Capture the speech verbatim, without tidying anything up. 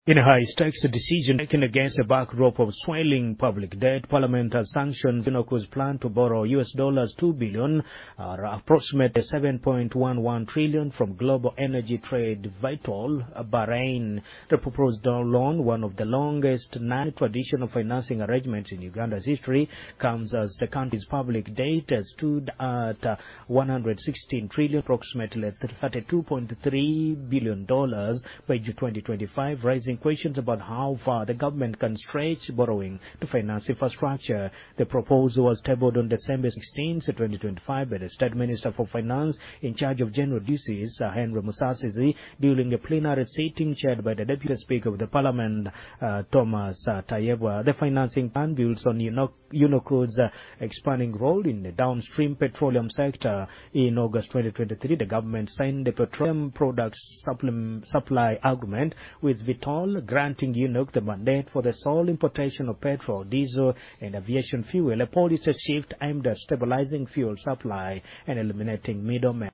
In a high-stakes decision taken against a backdrop of swelling public debt, Parliament has sanctioned Sinoco's plan to borrow U S dollars two billion, or approximately seven point one one trillion from global energy trade Vitol, Bahrain. The proposed loan, one of the longest non-traditional financing arrangements in Uganda's history, comes as the country's public debt has stood at uh, one hundred sixteen trillion, approximately thirty-two point three billion dollars by June twenty twenty-five, rising questions about how far the government can stretch borrowing to finance infrastructure. The proposal was tabled on December sixteenth, twenty twenty-five by the State Minister for Finance in charge of general duties, uh, Henry Musasizi, during a plenary sitting chaired by the Deputy Speaker of the Parliament, uh, Thomas uh, Tayebwa. The financing plan builds on UNOCO's uh, expanding role in the downstream petroleum sector. In August twenty twenty-three, the government signed the petroleum products supply agreement with Vitol, granting U N O C the mandate for the sole importation of petrol, diesel, and aviation fuel, a policy shift aimed at stabilizing fuel supply and eliminating middlemen.